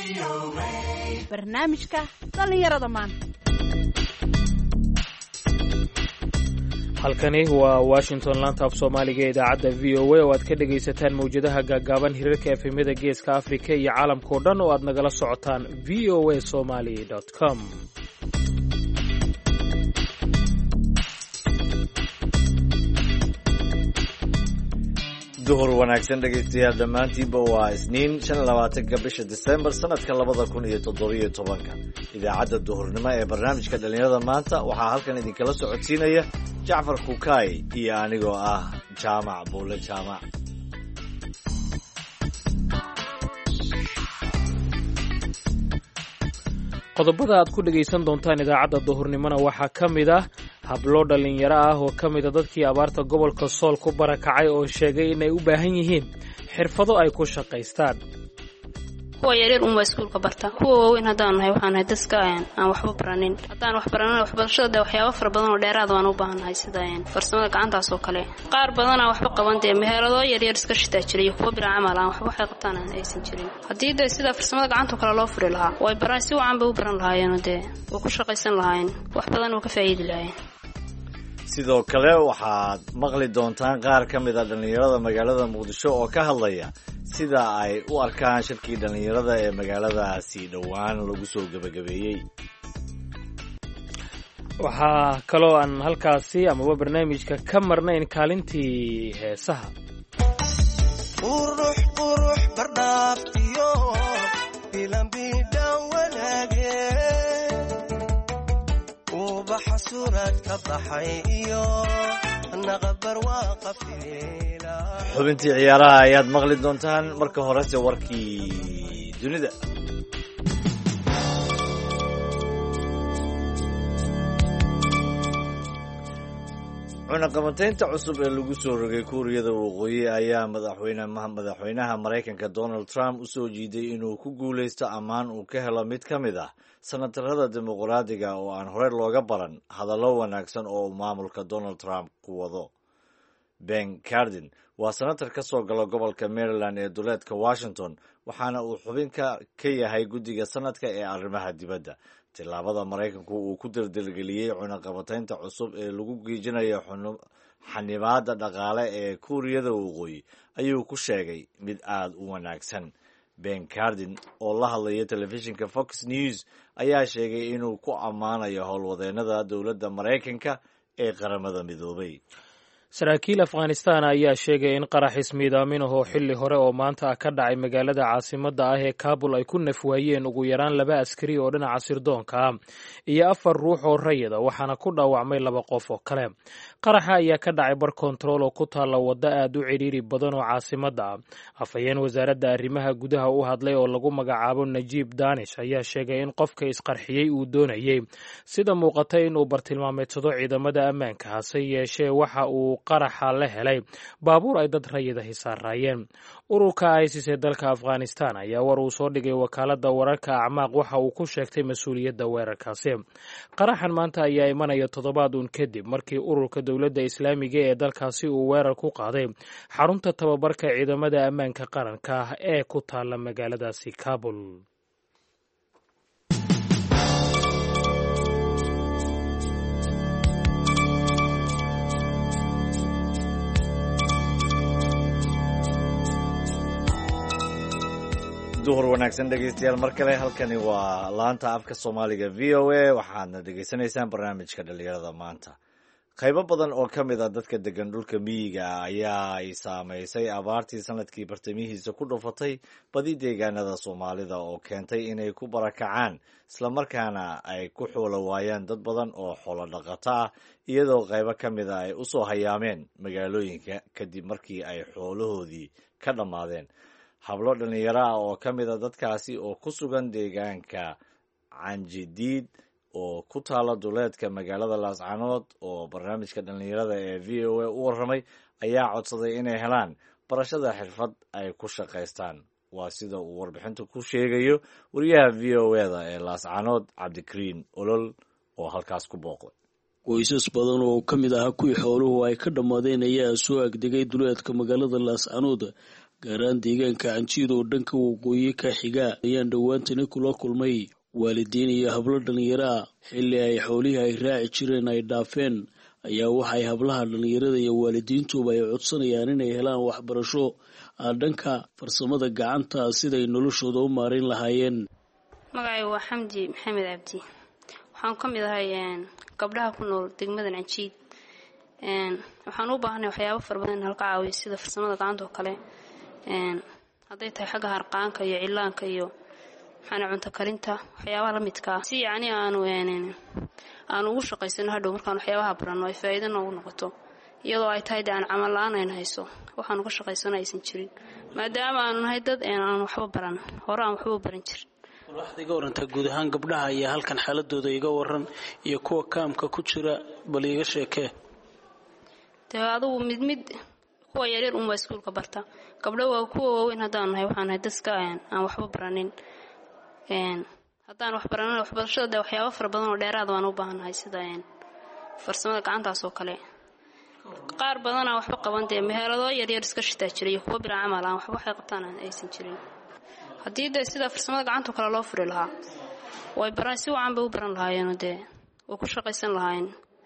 barnaamijka dhalinyarada maanta. halkani waa Washington laanta af Soomaaliga ee idaacadda VOA oo aad ka dhagaysataan mawjadaha gaagaaban hirarka efemyada Geeska Afrika iyo caalamka oo dhan oo aad nagala socotaan voasomali.com. duhur wanaagsan dhegaystayaal dhammaantiinba waa isniin 25 bisha December sanadka 2017 idaacadda duhurnimo ee barnaamijka dhalinyarada maanta waxaa halkan idinkala socodsiinaya Jacfar Kukaay iyo anigoo ah Jaamac Buule Jaamac. qodobada aad ku dhagaysan doontaan idaacadda duhurnimona waxaa ka mid ah hablo dhalinyaro ah oo ka mid a dadkii abaarta gobolka Sool ku barakacay oo sheegay inay u baahan yihiin xirfado ay ku shaqaystaan. kuwa yaryar uma iskuulka barta kuwa waaweyn haddaan nahay waxaan nahay dadka aan waxba baranin haddaan wax baranana waxbarashada waxyaabo fara badan oo dheeraad waan u baahannahay sida farsamada gacantaas oo kale qaar badan aan waxba qaban dee meherado yaryar iska shitaa jiray kuwa bilaa camal aan waxba waxay qabtaan aan aysan jirin haddii dee sida farsamada gacanta kale loo furi lahaa way baran si wacan bay u baran lahaayeen dee oo ku shaqaysan lahaayeen wax badan oo ka faa'iidi lahaayeen. sidoo kale waxaad maqli doontaan qaar ka mid a dhalinyarada magaalada Muqdisho oo ka hadlaya sida ay u arkaan shirkii dhalinyarada ee magaaladaasi dhowaan lagu soo gabagabeeyey. waxaa kaloo aan halkaasi amaba barnaamijka ka marnayn kaalintii heesaha. qurux bardhaaftiyo bilambidhan wanaage ubaxa suurad ka baxay iyo naqabar waa qafiila. xubintii ciyaaraha ayaad maqli doontaan marka horese warkii dunida. cunaqabataynta cusub ee lagu soo rogay Kuuriyada Waqooyi ayaa madaxweynaha Mareykanka Donald Trump u soo jiiday inuu ku guuleysto ammaan uu ka helo mid ka mid ah senatarada dimuqraadiga oo aan hore looga baran hadallo wanaagsan oo maamulka Donald Trump ku wado. Ben Cardin waa senatar ka soo gala gobolka Maryland ee duleedka Washington waxaana uu xubin ka yahay guddiga sanadka ee arrimaha dibadda. tilaabada Mareykanku uu ku daldalgeliyey cunaqabataynta cusub ee lagu geejinayo xanibaadda dhaqaale ee Kuuriyada Waqooyi ayuu ku sheegay mid aad u wanaagsan. Ben Cardin oo la hadlaya telefishinka Fox News ayaa sheegay inuu ku ammaanayo howlwadeennada dowladda Mareykanka ee qaramada midoobay. saraakiil Afghanistan ayaa sheegay in qarax ismiidaamin ah oo xilli hore oo maanta ka dhacay magaalada caasimadda ah ee Kabul ay ku nafwaayeen ugu yaraan 2 askari oo dhinaca sirdoonka ah iyo 4 ruux oo rayid ah waxaana ku dhaawacmay 2 qof oo kale. qaraxa ayaa ka dhacay bar control oo ku taala waddo aad u ciriiri badan oo caasimadda ah. afhayeen wasaaradda arrimaha gudaha u hadlay oo lagu magacaabo Najiib Danish ayaa sheegay in qofka isqarxiyey uu doonayay sida muuqata inuu bartilmaameedsado ciidamada ammaanka hase yeeshee waxa uu qaraxa la helay baabuur ay dad rayid ah saarayeen. ururka ISIS ee dalka Afghanistan ayaa war uu soo dhigay wakaaladda wararka Acmaaq waxa uu ku sheegtay mas'uuliyadda weerarkaasi. qaraxan maanta ayaa imanaya 7 uun kadib markii ururka dowladda Islaamiga ee dalkaasi uu weerar ku qaaday xarunta tababarka ciidamada ammaanka qaranka ah ee ku taala magaaladaasi Kabul. duhur wanaagsan dhegaystayaal mar kale halkani waa laanta afka Soomaaliga VOA waxaadna dhegaysanaysaan barnaamijka dhalinyarada maanta. qaybo badan oo ka mid ah dadka degan dhulka miyiga ayaa ay saameysay abaartii sanadkii bartamihiisa ku dhufatay badi deegaanada Soomaalida oo keentay inay ku barakacaan isla markaana ay ku xoolo waayaan dad badan oo xoolo dhaqato ah iyadoo qaybo ka mid ah ay u soo hayaameen magaalooyinka kadib markii ay xoolahoodii ka dhammaadeen. hablo dhalinyaro ah oo ka mid a dadkaasi oo ku sugan deegaanka Canjidiid oo ku taala duleedka magaalada Laascaanood oo barnaamijka dhalinyarada ee VOA u warramay ayaa codsaday inay helaan barashada xirfad ay ku shaqaystaan. waa sida uu warbixinta ku sheegayo wariyaha VOA-da ee Laascaanood Cabdikariin Olol oo halkaas ku booqday. qoysas badan oo ka mid ah kuwii xooluhu ay ka dhammaadeen ayaa soo agdegay duleedka magaalada Laascaanood gaar ahaan deegaanka Canjiid oo dhanka waqooyi ka xiga ayaan dhowaantani kula kulmay waalidiin iyo hablo dhalinyaro ah xilli ay xoolihii ay raaci jireen ay dhaafeen ayaa waxay hablaha dhalinyarada iyo waalidiintuba ay codsanayaan inay helaan waxbarasho dhanka farsamada gacanta siday noloshooda u maareyn lahaayeen. magacaygu waa Xamdi Maxamed Cabdi, waxaan ka mid ahay gabdhaha ku nool degmada Canjiid. waxaan u baahnay waxyaabo fara badan halka caawiyo sida farsamada gacanta oo kale hadday tahay xagga harqaanka iyo cilaanka iyo cunto karinta waxyaabaha la midka si yacni aanu ugu shaqaysano hadhow markaan waxyaabaha barano ay faa'iido noogu noqoto iyadoo ay tahay aan camal la'aan aan hayso waxaan uga shaqaysano aysan jirin maadaama aanu nahay dad aan waxba baran hore aan waxba baran jirin. waxaad iga warantaa guud ahaan gabdhaha iyo halkan xaaladooda iga waran iyo kuwa kaamka ku jira bal iga sheekee. adigu mid kuwa yaryar waa iskuulka barta gabdho waa kuwa waaweyn haddaan nahay waxaan nahay dadka aan waxba baranin haddaan wax baranana waxbarashada waxyaabo fara badan oo dheeraad waan u baahanahay sida farsamada gacantaas oo kale. qaar badanaa waxba qaban dee meherado yaryar iska shitaa jiray iyo kuwa bilaa camal aan waxba waxay qabtaan aysan jirin. haddii dee sida farsamada gacanta kale loo furi lahaa way baran si wacan bay u baran lahaayeen dee way ku shaqaysan lahaayeen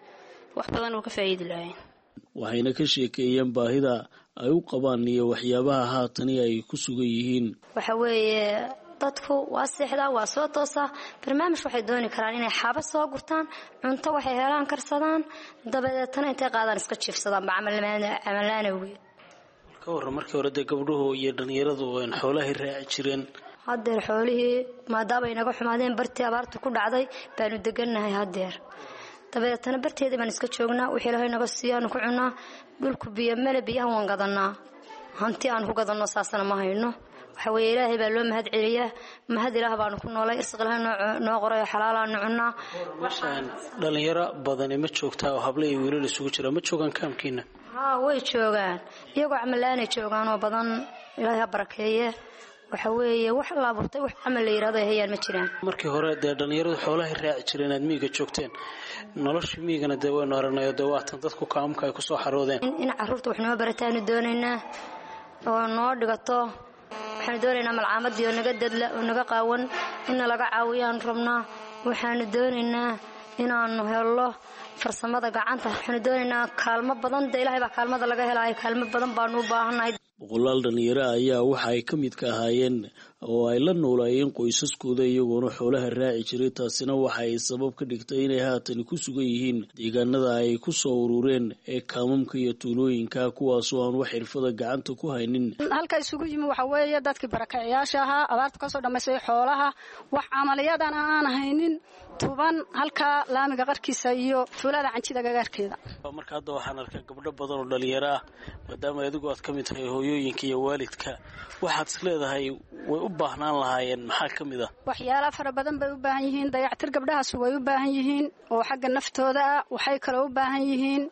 wax badan oo ka faa'iidi lahaayeen. waxayna ka sheekeeyeen baahida ay u qabaan iyo waxyaabaha haatani ay ku sugan yihiin. waxa weeye dadku waa seexdaa waa soo toosaa barnaamij waxay dooni karaan inay xaaba soo gurtaan cunto waxay helaan karsadaan dabadeetana intay qaadaan iska jiifsadaan camalaana weyn. ka waran markii hore dee gabdhuhu iyo dhalinyaradu xoolahay raaci jireen haddeer xoolihii maadaama ay naga xumaadeen bartii abaartu ku dhacday baanu degannahay haddeer dabadeetana barteedii baan iska joognaa wixii ilaahay naga siiyaanu ku cunaa dhulku biyo male biyaha waan gadanaa hanti aan ku gadanno saasana ma hayno waxa weeye ilaahay baa loo mahad celiyaa mahad ilaah baanu ku noolay irsiq ilaah noo qorayo xalaalaanu cunaa. meeshaan dhalinyaro badani ma joogtaa oo hablo iyo wiilal isugu jira ma joogaan kaamkiina? haa way joogaan iyagoo camalaanay joogaan oo badan ilaahay ha barakeeye waxa weeye wax la abuurtay wax camal la yiraahdo ay hayaan ma jiraan. markii hore dee dhalinyaradu xoolahay raaci jireen aad miyiga joogteen nolosha miyigana dee waynu aragnayo dee waatan dadku kaamka ay kusoo xaroodeen in carruurta wax noo barataanu doonaynaa oo noo dhigato waxaanu doonaynaa malcaamadii oo naga dadla oo naga qaawan inna laga caawiyaan rabnaa waxaanu doonaynaa inaanu helo farsamada gacanta waxaanu doonaynaa kaalmo badan dee ilaahay baa kaalmada laga helaayo kaalmo badan baanu u baahannahay. boqolaal dhalinyaro ayaa waxa ay ka mid ka ahaayeen oo ay la noolaayeen qoysaskooda iyagoona xoolaha raaci jiray taasina waxa ay sabab ka dhigtay inay haatan ku sugan yihiin deegaanada ay ku soo urureen ee kaamamka iyo tuulooyinka kuwaasoo aan wax xirfada gacanta ku haynin. halka isugu yimi waxa weeye dadkii barakacayaasha ahaa abaartu kasoo dhammaysay xoolaha wax camaliyadan aan haynin tuban halka laamiga qarkiisa iyo tuulada Canjiid agagaarkeeda. marka hadda waxaan arkaa gabdho badan oo dhalinyaro ah maadaama adigu aad ka mid tahay hooyooyinka iyo waalidka waxaad isleedahay way u baahnaan lahaayeen maxaa ka mid ah? waxyaalo fara badan bay u baahan yihiin dayactir gabdhahaas way u baahan yihiin oo xagga naftooda ah waxay kale u baahan yihiin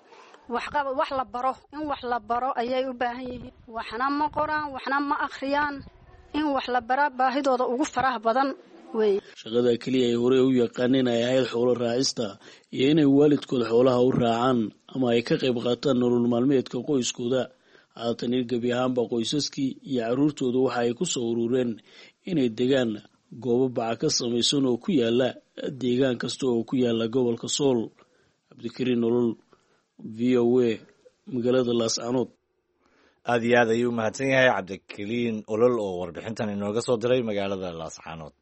wax la baro in wax la baro ayay u baahan yihiin waxna ma qoraan waxna ma akhriyaan in wax la bara baahidooda ugu faraha badan way. shaqada kaliya ay hore u yaqaaneen ay ahayd xoolo raacista iyo inay waalidkooda xoolaha u raacaan ama ay ka qayb qaataan nolol maalmeedka qoyskooda haatan gebi ahaanba qoysaskii iyo carruurtooda waxa ay ku soo urureen inay degaan goobo baca ka samaysan oo ku yaala deegaan kasta oo ku yaala gobolka Sool. Cabdikariin Nolol VOA magaalada Laascaanood. aad iyo aad ayuu u mahadsan yahay Cabdikariin Olol oo warbixintan inooga soo diray magaalada Laascaanood.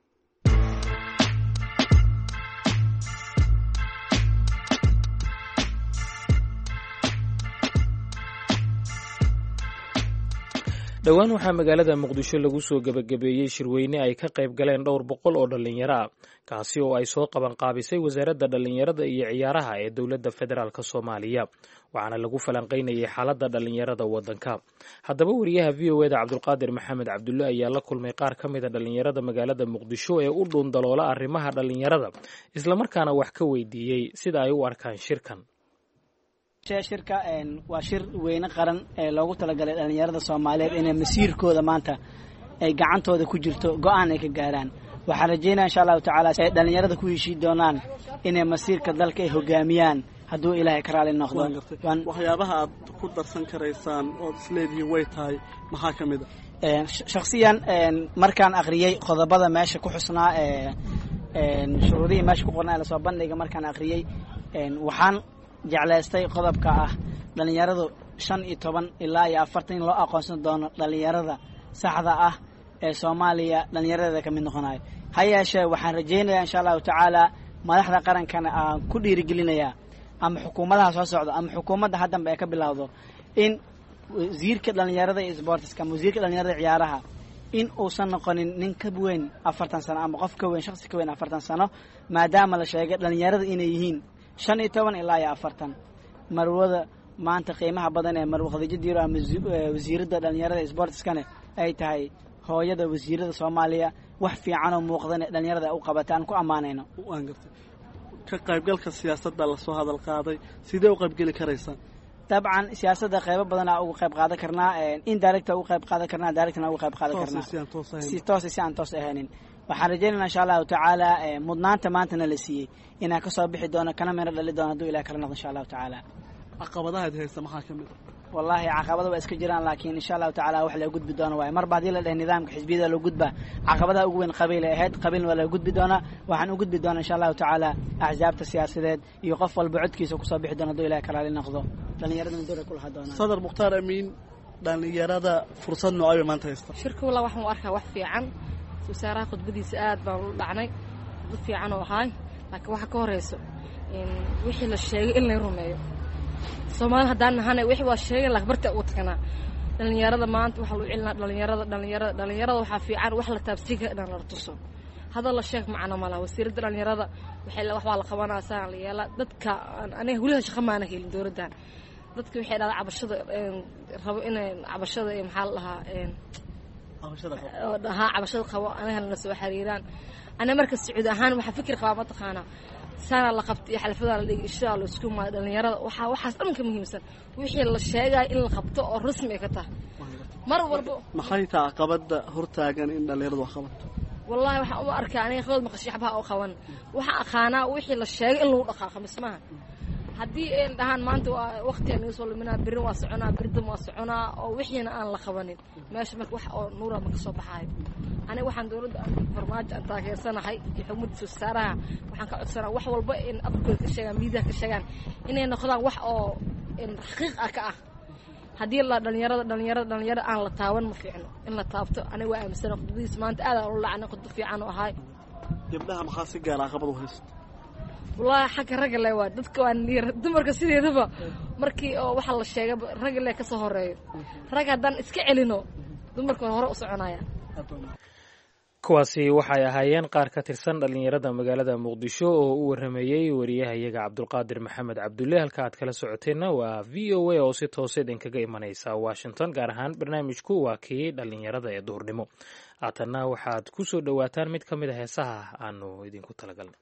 dhowaan waxaa magaalada muqdisho lagu soo gebagabeeyey shirweyne ay ka qayb galeen 200 oo dhalinyaro ah kaasi oo ay soo qabanqaabisay wasaaradda dhalinyarada iyo ciyaaraha ee dowladda federaalk Soomaaliya waxaana lagu falanqeynayay xaaladda dhalinyarada waddanka. haddaba wariyaha VOA da Cabdulqaadir Maxamed Cabdulle ayaa la kulmay qaar ka mid a dhalinyarada magaalada muqdisho ee u dhuundaloola arrimaha dhalinyarada isla markaana wax ka weydiiyey sida ay u arkaan shirkan. shirka waa shir weyne qaran ee loogu talagalay dhalinyarada Soomaaliyeed inay masiirkooda maanta ay gacantooda ku jirto go'aan ay ka gaaraan waxaan rajeynaya insha allahu tacaala ay dhalinyarada ku heshii doonaan inay masiirka dalka ay hogaamiyaan hadduu ilaahay ka raali noqdo. waxyaabaha aad ku darsan karaysaan ood isleedihiin way tahay maxaa ka mid a? shakhsiyan markaan akhriyey qodobada meesha ku xusnaa shuruudihii meesha ku qornaa lasoo bandhiga markaan akhriyey waxaan jeclaystay qodobka ah dhalinyaradu 15 ilaa 40 in loo aqoonsan doono dhalinyarada saxda ah ee Soomaaliya dhalinyarada ka mid noqonayo. ha yeeshee waxaan rajeynayaa insha allahu tacaala madaxda qarankana aan ku dhiirigelinayaa ama xukuumadaha soo socdo ama xukuumadda haddanba ay ka bilowdo in wasiirka dhalinyarada iyo sportska ama wasiirka dhalinyarada ciyaaraha in uusan noqonin nin ka weyn 40 sano ama qof ka weyn shakhsi ka weyn 40 sano maadaama la sheegay dhalinyarada inay yihiin 15 ilaa 40 marwada maanta qiimaha badan ee Marwo Khadiija Diiro ama wasiirada dhalinyarada sportskana ay tahay hooyada wasiirada Soomaaliya wax fiican oo muuqdan dhalinyarada u qabataan ku amaanayno. waan gartay ka qaybgalka siyaasadda la soo hadal qaaday sidee u qaybgeli karaysaa? dabcan siyaasadda qaybo badan uga qayb qaadan karnaa indirect uga qayb qaadan karnaa directna uga qayb qaadan karnaa si aan toos ahayn. waxaan rajeynayaa insha allahu tacaala mudnaanta maantana la siiyey inaan ka soo bixi doono kana meel dhali doono hadduu ilaahay kala noqdo insha allahu tacaala. caqabadaha haysta maxaa ka mid ah? والله caqabado waa iska jiraan laakiin insha Allah taala wax la gudbi doono way mar baad la dhahay nidaamka xisbiyada loo gudba caqabadaha ugu weyn qabiil ahayd qabiil wala gudbi doona waxaan u gudbi doona insha Allah taala ahzaabta siyaasadeed iyo qof walba codkiisa ku soo bixi doona doo ilaahay kala noqdo dhalinyarada door ku laha doona. Sadar Mukhtaar Amiin dhalinyarada fursad nooc maanta haysta shirku wala waxaan u arkaa wax fiican wasaaraha khudbadiisa aad baan u dhacnay dad fiican oo ahay laakiin waxa ka horeyso in wixii la sheegay in la rumeeyo Soomaal hadaan nahay wixii waa sheegay la barta u tagna dhalinyarada maanta waxa loo cilnaa dhalinyarada waxa fiican wax la taabsiga inaan la tuso hada la sheeg macna mala wasiirada dhalinyarada wax waa la qabanaa saan la yeela dadka aniga waliba shaqo maana helin dawladdan dadka waxay dhaada cabashada rabo inay cabashada maxaa la dhahaa cabashada qabo anaga la soo xiriiraan ana marka Sacuud ahaan waxa fikir qaba ma taqaana sana la qabtay xalfada la dhigay insha Allah isku ma dhalinyarada waxa dhan ka muhiimsan wixii la sheegay in la qabto oo rasmi ka tahay mar walba maxay tahay caqabada hortaagan in dhalinyaradu wax qabato wallahi waxa u arkaa inay qodob maqashiixbaha oo qaban waxa aqaana wixii la sheegay in lagu dhaqaaqo mismaha haddii ay dhahan maanta waqti aan soo luminaa birin waa soconaa birdan waa soconaa oo wixiina aan la qabanin meesha marka wax oo nuura ma ka soo baxay aniga waxaan dawladda farmaajo aan taageersanahay iyo xukuumadda wasaaraha waxaan ka codsanaa wax walba in afkooda ka sheegaan miidiyaha ka sheegaan inay noqdaan wax oo in xaqiiq ah ka ah haddii la dhalinyarada aan la taaban ma fiicno in la taabto aniga waa aaminsan khudbadiis maanta aad aan u lacnay khudbad fiican oo ahay gabdhaha maxaa si gaar ah caqabad u haysto والله حق الرجل لا واد dadka waan dumarka sideedaba markii oo waxa la sheegay ragga la ka soo horeeyo rag hadan iska celino dumarka hore u soconaya kuwaasi waxay ahaayeen qaar ka tirsan dhalinyarada magaalada Muqdisho oo u waramayay wariyahayaga Cabdulqaadir Maxamed Cabdulle halka aad kala socoteena waa VOA oo si toos ah idinkaga imanaysa Washington gaar ahaan barnaamijku waa kii dhalinyarada ee duhurnimo aatana waxaad ku soo dhawaataan mid kamid ah heesaha aanu idinku talagalnay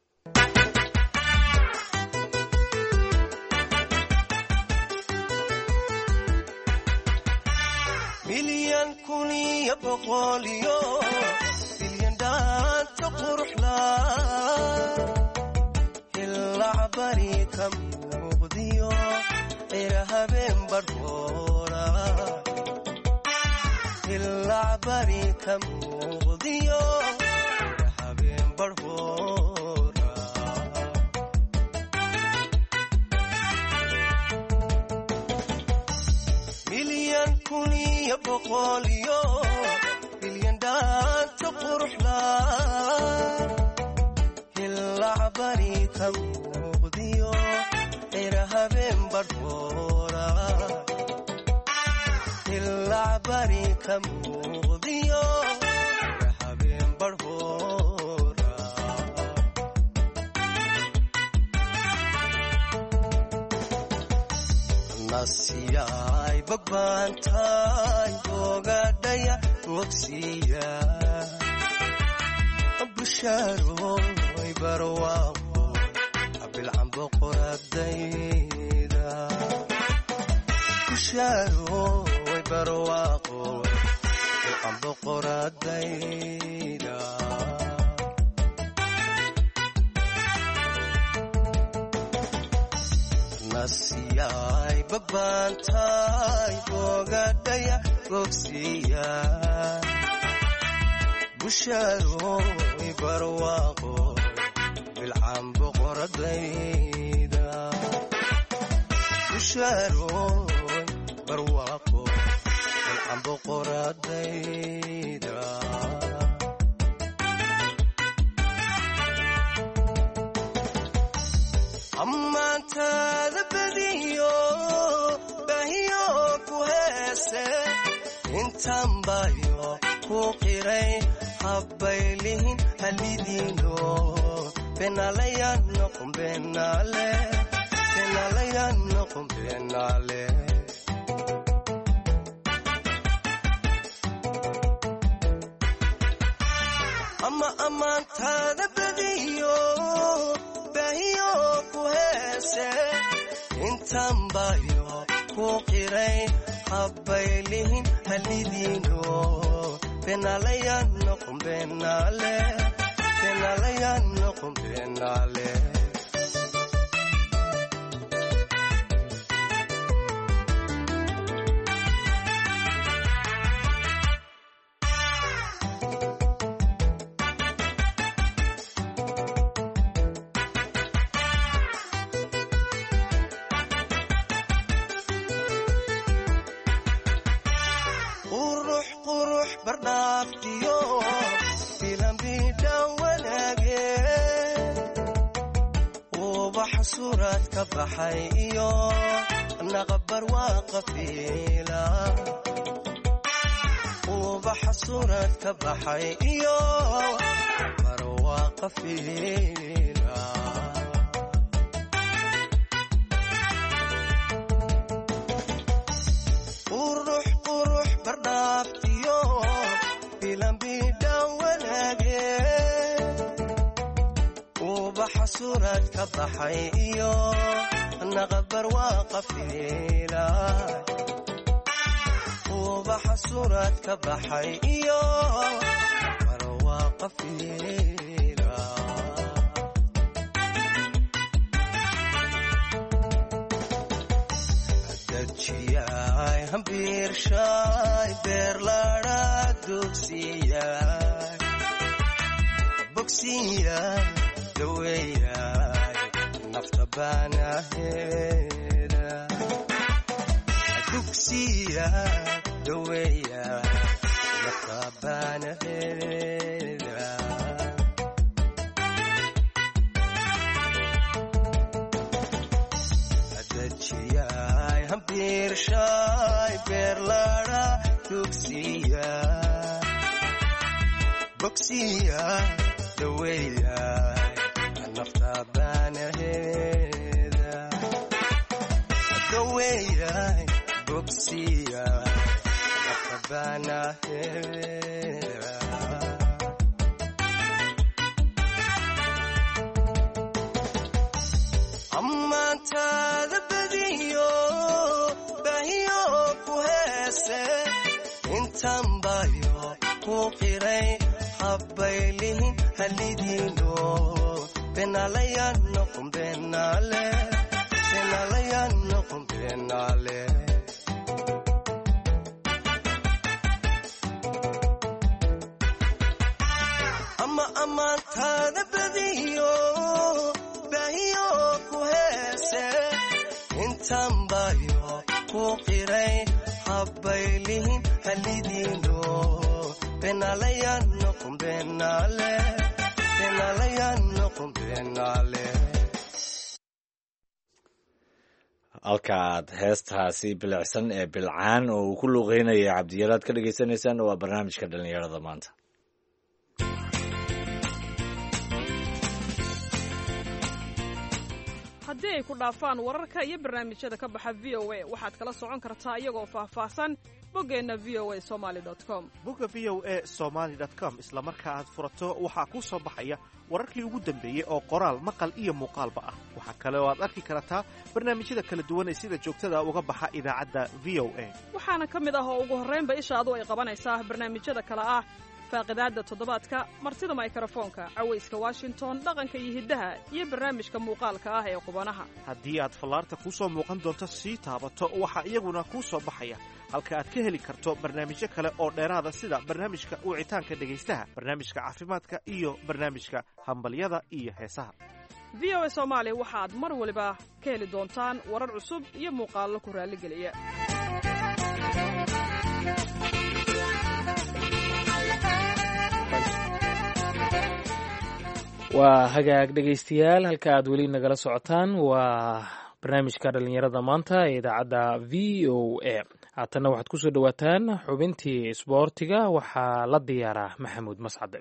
milyan kuniya boqoliyo bilyan daanta quruxlaa ilaa bari ka muuqdiyo cira habeen barhoora ilaa bari ka muuqdiyo cira habeen barhoora milyan kuniya boqoliyo bilyan daanta quruxlaa ilaa bari ka muuqdiyo cira habeen barhoora ilaa bari ka muuqdiyo cira habeen barhoora nasiyay bagbaantay ogadhaya bogsiya bushaaroy barwaaqo abilcambo qoradayda bushaaroy barwaaqo abilcambo qoradayda nasiyay bagbaantay bogadhaya bogsiya bushaaroy barwaaqo bilcan boqoradayda bushaaroy barwaaqo bilcan boqoradayda ammaantaada badiyo bahiyo ku heese intaan bayo ku qiray habbaylihin halidiino benalayan noqon benale benalayan noqon benale ama ammaantaada badiyo bahiyo ku heese intaan bayo ku qiray habbaylihin halidiino benalayan noqon benale benalayan noqon benale ka baxay iyo naqabar waa qafiila ubaxa suurad ka baxay iyo bar waa qafiila qurux qurux bardhaaftiyo bilanbidha wanaage ubaxa suurad ka baxay iyo naqabar waa qafiila ubaxa suurad ka baxay iyo bar waa qafiila dajiyay hambiirshay beerlaadha dugsiyay bogsiyay daweeyay nafta baanaheeda dugsiya daweeya nafta baanaheeda dajiyay hambiirshay beerlaadha dugsiya bogsiya daweeya nafta baanaheeda daweeyay bogsiya nafta baanaheeda ammaantaada badiyo bahiyo ku heese intaan bayo ku qiray habbaylihin halidiino benalayan noqon benale benalayan noqon benale ama ammaantaada badiyo bahiyo ku heese intaan bayo ku qiray habbaylihin halidiino benalayan noqon benale benalayan noqon benale halkaaad heestaasi bilicsan ee bilcaan oo uu ku luuqeynaya cabdiyaraad ka dhagaysanaysaan waa barnaamijka dhallinyarada maanta. haddii ay ku dhaafaan wararka iyo barnaamijyada ka baxa v o a waxaad kala socon kartaa iyagoo faahfaahsan boggeenna v o a somaly.com bogga v o a somaly.com isla marka aad furato waxaa kuu soo baxaya wararkii ugu dambeeyey oo qoraal maqal iyo muuqaalba ah. waxaa kale oo aad arki kartaa barnaamijyada kala duwan ee sida joogtada uga baxa idaacadda v o a waxaana ka mid ah oo ugu horraynba ishaadu ay qabanaysaa barnaamijyada kale ah faaqidaadda toddobaadka martida mikrofoonka cawayska washington dhaqanka iyo hiddaha iyo barnaamijka muuqaalka ah ee qubanaha haddii aad fallaarta kuu soo muuqan doonto sii taabato waxaa iyaguna kuu soo baxaya halka aad ka heli karto barnaamijyo kale oo dheeraada sida barnaamijka wicitaanka dhegaystaha barnaamijka caafimaadka iyo barnaamijka hambalyada iyo heesaha v o a soomaali waxaad mar waliba ka heli doontaan warar cusub iyo muuqaallo ku raalligeliya waa hagaag dhegaystayaal halka aad weli nagala socotaan waa barnaamijka dhallinyarada maanta ee idaacadda v o a haatanna waxaad ku soo dhowaataan xubintii isboortiga waxaa la diyaaraa maxamuud mascade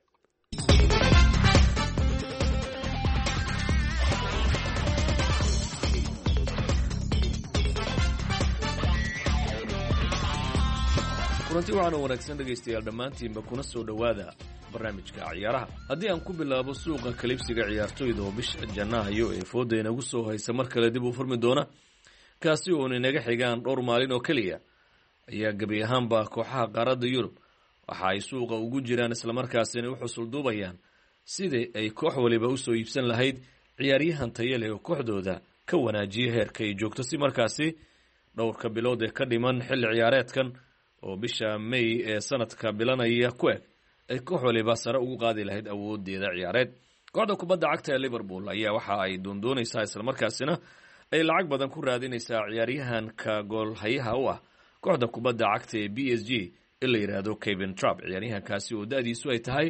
kulanti waxaana wanaagsan dhegaystayaal dhammaantiinba kuna soo dhowaada barnaamijka ciyaaraha haddii aan ku bilaabo suuqa kalibsiga ciyaartoyda oo bisha janaayo ee fooda inagu soo haysa mar kale dib u furmi doona kaasi oon inaga xigaan dhowr maalin oo keliya ayaa gebi ahaanba kooxaha qaaradda yurub waxa ay suuqa ugu jiraan islamarkaasina u xusul duubayaan sidai ay koox waliba usoo iibsan lahayd ciyaaryahan taya leh oo kooxdooda ka wanaajiya heerka ay joogto si markaasi dhowrka bilood ee ka dhiman xilli ciyaareedkan oo bisha may ee sanadka bilanaya ku eg ay koox waliba sare ugu qaadi lahayd awoodeeda ciyaareed kooxda kubadda cagta ee liverpool ayaa waxa ay doondoonaysaa islamarkaasina ay lacag badan ku raadinaysaa ciyaaryahanka goolhayaha u ah kooxda kubadda cagta ee b s g in la yidhaahdo Kevin Trapp ciyaaryahankaasi oo da-diisu ay tahay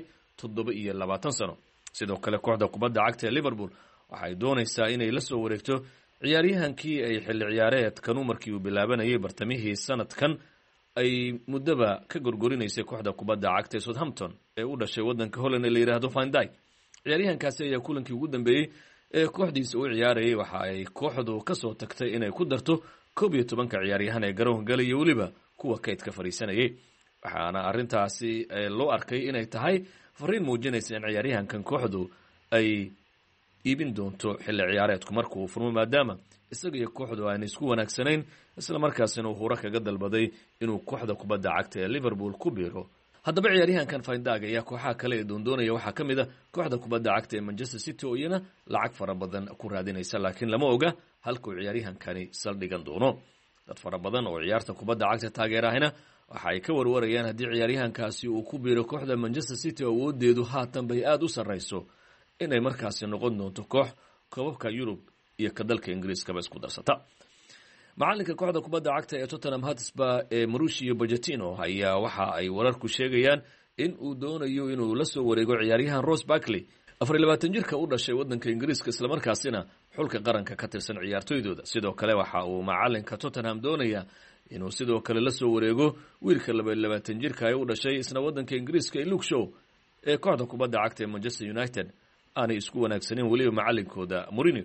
27 sano sidoo kale kooxda kubadda cagta ee liverpool waxay doonaysaa inay la soo wareegto ciyaaryahankii ay xilli ciyaareedkanu markii uu bilaabanayay bartamihii sanadkan ay muddaba ka gorgorinaysay kooxda kubadda cagta ee Southampton ee u dhashay waddanka Holland ee la yidhaahdo Van Dijk ciyaaryahankaasi ayaa kulankii ugu dambeeyey ee kooxdiisa u ciyaarayay waxa ay kooxdu ka soo tagtay inay ku darto 11 ciyaaryahan ee garoonka galay iyo weliba kuwa kaydka fariisanayay waxaana arrintaasi loo arkay inay tahay fariin muujinaysa in ciyaaryahankan kooxdu ay iibin doonto xilli ciyaareedku markuu furmo maadaama isaga iyo kooxdu aan isku wanaagsanayn isla markaasina uu hore kaga dalbaday inuu kooxda kubadda cagta ee Liverpool ku biiro haddaba ciyaaryahankan Van Dijk ayaa kooxaha kale ee doondoonaya waxaa ka mid ah kooxda kubadda cagta ee Manchester City oo iyana lacag fara badan ku raadinaysa laakiin lama oga halka uu ciyaaryahankani saldhigan doono dad fara badan oo ciyaarta kubadda cagta taageerahayna waxa ay ka warwarayaan haddii ciyaaryahankaasi uu ku biiro kooxda Manchester City awoodeedu haatan bay aad u sarreyso inay markaasi noqon doonto koox koobabka Yurub iyo ka dalka Ingiriiska isku darsata macalinka kooxda kubadda cagta ee Tottenham Hotspur ee Mauricio Pochettino ayaa waxa ay wararku sheegayaan in uu doonayo inuu la soo wareego ciyaaryahan Ross Barkley 24 jirka u dhashay waddanka Ingiriiska isla markaasina xulka qaranka ka tirsan ciyaartoydooda sidoo kale waxa uu macalinka Tottenham doonaya inuu sidoo kale la soo wareego wiilka 22 jirka ee u dhashay isna waddanka Ingiriiska ee Luke Shaw ee kooxda kubadda cagta ee Manchester United aanay isku wanaagsanin waliba macalinkooda Mourinho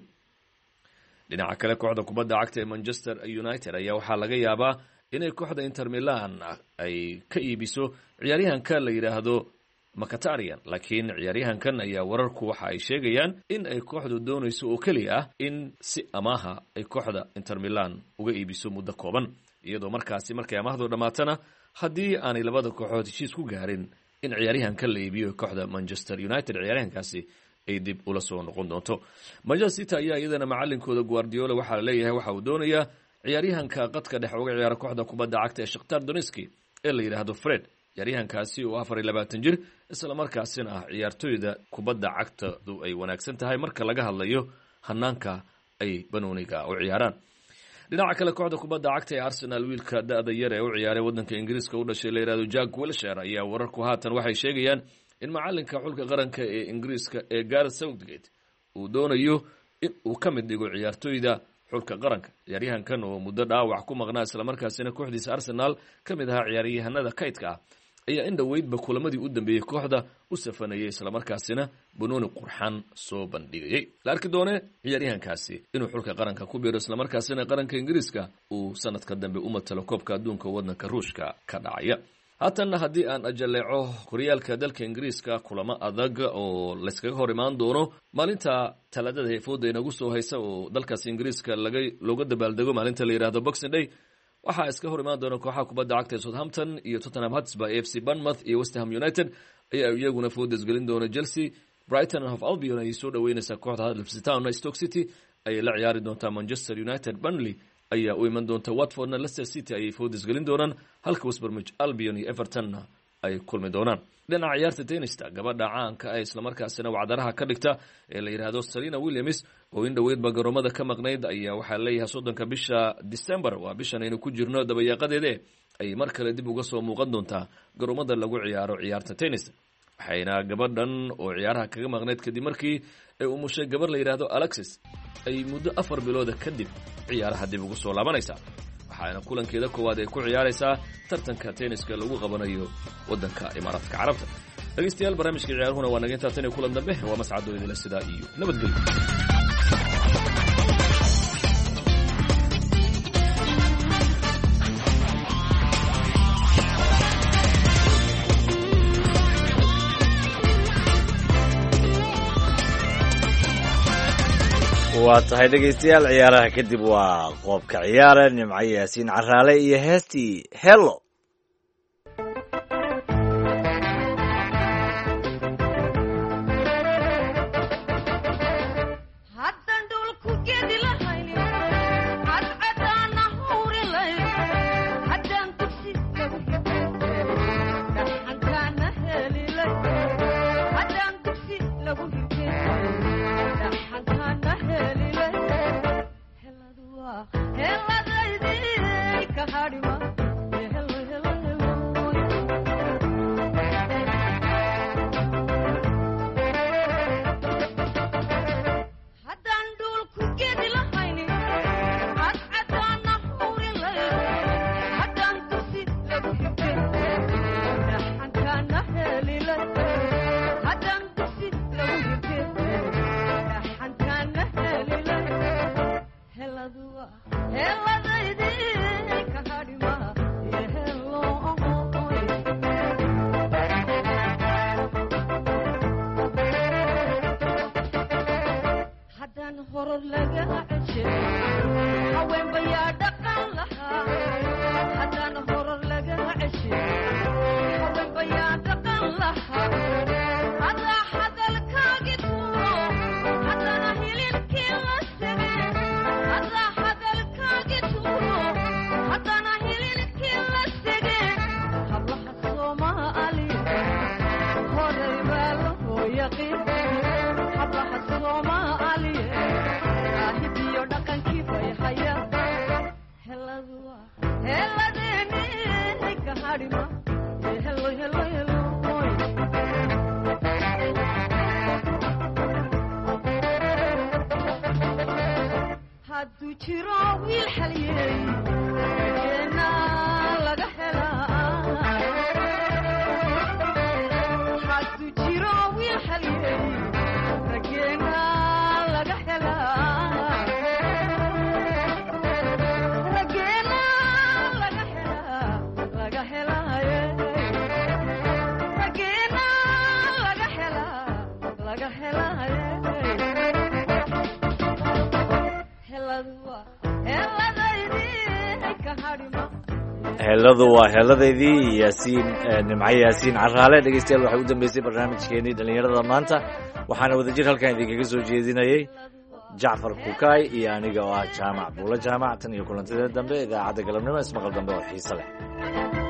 dhinaca kale kooxda kubadda cagta ee Manchester United ayaa waxaa laga yaabaa inay kooxda Inter Milan ay ka iibiso ciyaaryahanka la yiraahdo Mkhitaryan laakiin ciyaaryahankan ayaa wararku waxa ay sheegayaan in ay kooxdu doonayso oo kaliya ah in si amaaha ay kooxda Inter Milan uga iibiso muddo kooban iyadoo markaasi markay amaahdu dhamaatana haddii aanay labada kooxood heshiis ku gaarin in ciyaaryahankan la iibiyo kooxda Manchester United ciyaaryahankaasi ay dib ula soo noqon doonto Manchester City ayaa iyadana macalinkooda Guardiola waxa la leeyahay waxa uu doonayaa ciyaaryahanka qadka dhex uga ciyaara kooxda kubadda cagta ee Shakhtar Donetsk ee la yiraahdo Fred ciyaaryahankaasi oo 24 jir isla markaasina ah ciyaartoyda kubadda cagta ay wanaagsan tahay marka laga hadlayo hanaanka ay banooniga u ciyaaraan dhinaca kale kooxda kubadda cagta ee Arsenal wiilka da'da yar ee u ciyaaray waddanka Ingiriiska u dhashay la yiraahdo Jack Wilshere ayaa wararku haatan waxay sheegayaan in macalinka xulka qaranka ee Ingiriiska ee Gareth Southgate uu doonayo in uu ka mid dhigo ciyaartoyda xulka qaranka ciyaaryahankan oo muddo dhaawac ku maqnaa isla markaasina kooxdiisa Arsenal ka mid ahaa ciyaaryahanada kaydka ah ayaa in dhaweydba kulamadii u dambeeyay kooxda u safanayay isla markaasina banooni qurxan soo bandhigayay la arki doone ciyaaryahankaasi inuu xulka qaranka ku biiro isla markaasina qaranka Ingiriiska uu sanadka dambe u matalo koobka adduunka waddanka Ruushka ka dhacaya haatanna haddii aan ajaleeco horyaalka dalka Ingiriiska kulamo adag oo la iskaga hor imaan doono maalinta talaadada ee fooda inagu soo haysa oo dalkaas Ingiriiska looga dabaaldego maalinta la yiraahdo Boxing Day waxaa iska hor imaan doona kooxaha kubadda cagta ee Southampton iyo Tottenham Hotspur, AFC Bournemouth iyo West Ham United ayaa iyaguna foodas gelin doona. Chelsea, Brighton and Hove Albion ay soo dhaweynaysaa kooxda Huddersfield Town. Stoke City ayay la ciyaari doontaa Manchester United. Burnley ayaa u iman doonta Watfordna Leicester City ayay foodas gelin doonaan, halka West Bromwich Albion iyo Evertonna ay kulmi doonaan. dhinaca ciyaarta tennista, gabadha caanka ah isla markaasina wacdaraha ka dhigta ee la yiraahdo Serena Williams oo in dhaweydba garoomada ka maqnayd ayaa waxaa leeyahay 30 bisha December, waa bishan aynu ku jirno dabayaaqadeeda, ay mar kale dib uga soo muuqan doontaa garoomada lagu ciyaaro ciyaarta tennis. waxayna gabadhan oo ciyaaraha kaga maqnayd kadib markii ay umushay gabar la yiraahdo Alexis ay muddo 4 bilood kadib ciyaaraha dib ugu soo laabanaysaa. waxaana kulankeeda koowaad ay ku ciyaaraysaa tartanka tenniska lagu qabanayo wadanka Imaaraadka Carabta. dhageystayaal, barnaamijka ciyaaruhuna waa naga intaa tan iyo kulan dambe. waa Mascado idila sidaa iyo nabadgelyo. waa tahay dhegaystayaal, ciyaaraha kadib waa qoobka ciyaara. Nimco Yaasiin Caraale iyo heestii Hello. heladu waa heladaydii Nimco Yaasiin Caraale. dhegeystayaal, waxay u dambeysay barnaamijkeenii dhalinyarada maanta. waxaana wadajir halkan idinkaga soo jeedinayay Jacfar Kukaay iyo aniga oo ah Jaamac Buulo Jaamac. tan iyo kulantadeeda dambe idaacadda galabnimo ismaqal dambe oo xiiso leh.